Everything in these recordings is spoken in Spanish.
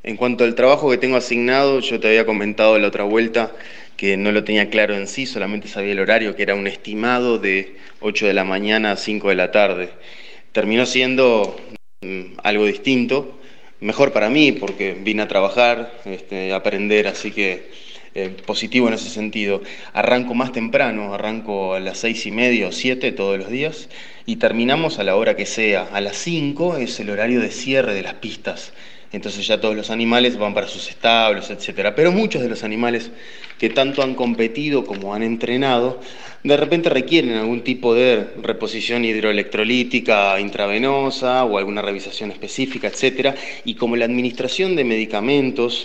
En cuanto al trabajo que tengo asignado, yo te había comentado la otra vuelta que no lo tenía claro en sí, solamente sabía el horario, que era un estimado de 8 de la mañana a 5 de la tarde. Terminó siendo algo distinto, mejor para mí porque vine a trabajar, a aprender, así que positivo en ese sentido. Arranco más temprano, arranco a las 6:30 o 7 todos los días y terminamos a la hora que sea. A las 5 es el horario de cierre de las pistas. Entonces ya todos los animales van para sus establos, etcétera. Pero muchos de los animales que tanto han competido como han entrenado, de repente requieren algún tipo de reposición hidroelectrolítica intravenosa o alguna revisación específica, etcétera. Y como la administración de medicamentos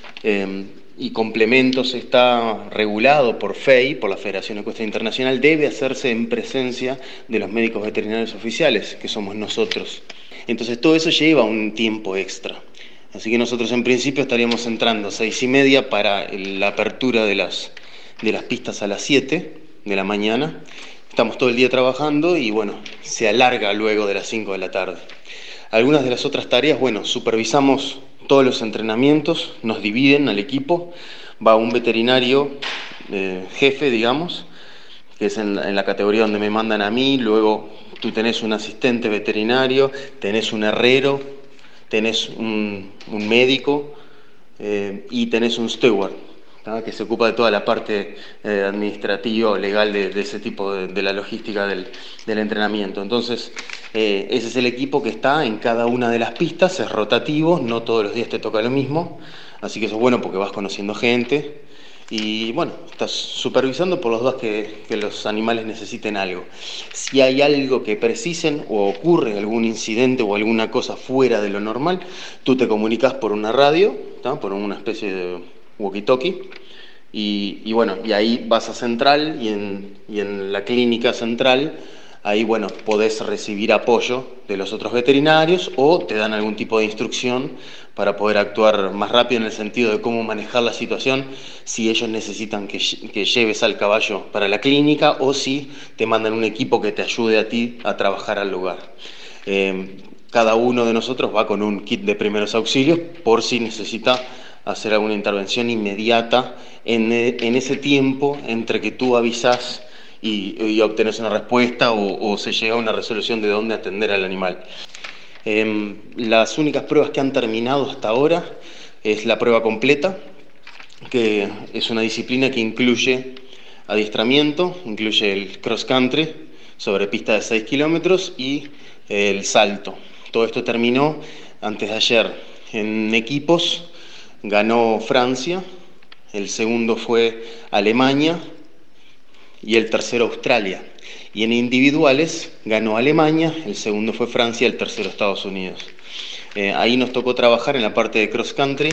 y complementos está regulado por FEI, por la Federación Ecuestre Internacional, debe hacerse en presencia de los médicos veterinarios oficiales, que somos nosotros. Entonces todo eso lleva un tiempo extra. Así que nosotros en principio estaríamos entrando a 6:30 para la apertura de las pistas a las 7 de la mañana. Estamos todo el día trabajando y bueno, se alarga luego de las 5 de la tarde. Algunas de las otras tareas, bueno, supervisamos todos los entrenamientos, nos dividen al equipo, va un veterinario jefe, digamos, que es en la categoría donde me mandan a mí, luego tú tenés un asistente veterinario, tenés un herrero, tenés un médico y tenés un steward, ¿tá? Que se ocupa de toda la parte administrativa o legal de ese tipo de la logística del entrenamiento. Entonces, ese es el equipo que está en cada una de las pistas, es rotativo, no todos los días te toca lo mismo, así que eso es bueno porque vas conociendo gente. Y bueno, estás supervisando por los dos que los animales necesiten algo. Si hay algo que precisen o ocurre algún incidente o alguna cosa fuera de lo normal, tú te comunicas por una radio, ¿tá? Por una especie de walkie-talkie. Y bueno, y ahí vas a central y en la clínica central, ahí bueno, podés recibir apoyo de los otros veterinarios o te dan algún tipo de instrucción para poder actuar más rápido en el sentido de cómo manejar la situación, si ellos necesitan que lleves al caballo para la clínica o si te mandan un equipo que te ayude a ti a trabajar al lugar. Cada uno de nosotros va con un kit de primeros auxilios por si necesita hacer alguna intervención inmediata en ese tiempo entre que tú avisás y obtenés una respuesta o se llega a una resolución de dónde atender al animal. Las únicas pruebas que han terminado hasta ahora es la prueba completa, que es una disciplina que incluye adiestramiento, incluye el cross country sobre pista de 6 kilómetros y el salto. Todo esto terminó antes de ayer. En equipos ganó Francia, el segundo fue Alemania y el tercero Australia. Y en individuales ganó Alemania, el segundo fue Francia, el tercero Estados Unidos. Ahí nos tocó trabajar en la parte de cross country.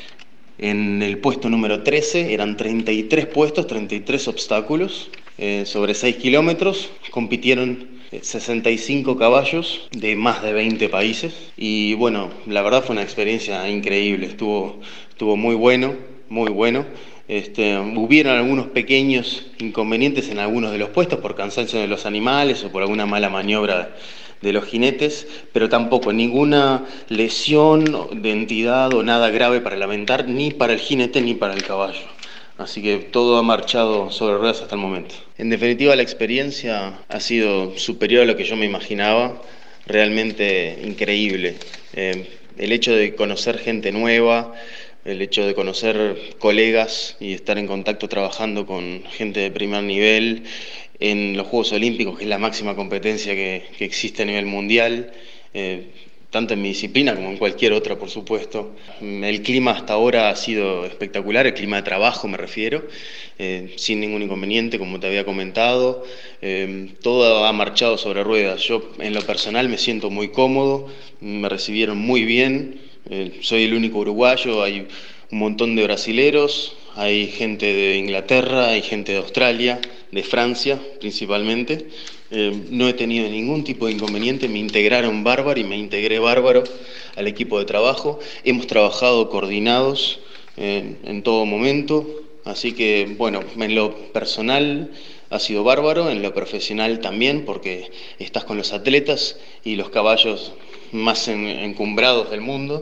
En el puesto número 13 eran 33 puestos, 33 obstáculos sobre 6 kilómetros. Compitieron 65 caballos de más de 20 países. Y bueno, la verdad fue una experiencia increíble. Estuvo muy bueno, muy bueno. Hubieron algunos pequeños inconvenientes en algunos de los puestos por cansancio de los animales o por alguna mala maniobra de los jinetes, pero tampoco ninguna lesión de entidad o nada grave para lamentar, ni para el jinete ni para el caballo. Así que todo ha marchado sobre ruedas hasta el momento. En definitiva, la experiencia ha sido superior a lo que yo me imaginaba, realmente increíble. El hecho de conocer gente nueva, el hecho de conocer colegas y estar en contacto trabajando con gente de primer nivel en los Juegos Olímpicos, que es la máxima competencia que existe a nivel mundial, tanto en mi disciplina como en cualquier otra, por supuesto. El clima hasta ahora ha sido espectacular, el clima de trabajo me refiero, sin ningún inconveniente, como te había comentado. Todo ha marchado sobre ruedas. Yo en lo personal me siento muy cómodo, me recibieron muy bien. Soy el único uruguayo, hay un montón de brasileros, hay gente de Inglaterra, hay gente de Australia, de Francia principalmente. No he tenido ningún tipo de inconveniente, me integraron bárbaro y me integré bárbaro al equipo de trabajo. Hemos trabajado coordinados en todo momento, así que bueno, en lo personal ha sido bárbaro, en lo profesional también, porque estás con los atletas y los caballos más encumbrados del mundo.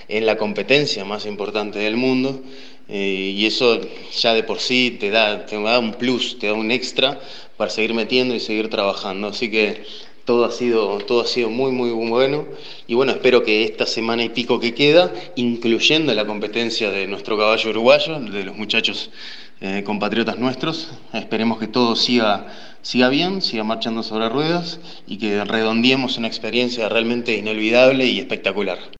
en la competencia más importante del mundo. Y eso ya de por sí te da un plus, te da un extra para seguir metiendo y seguir trabajando. Así que todo ha sido muy, muy bueno. Y bueno, espero que esta semana y pico que queda, incluyendo la competencia de nuestro caballo uruguayo, de los muchachos compatriotas nuestros, esperemos que todo siga bien, siga marchando sobre ruedas y que redondeemos una experiencia realmente inolvidable y espectacular.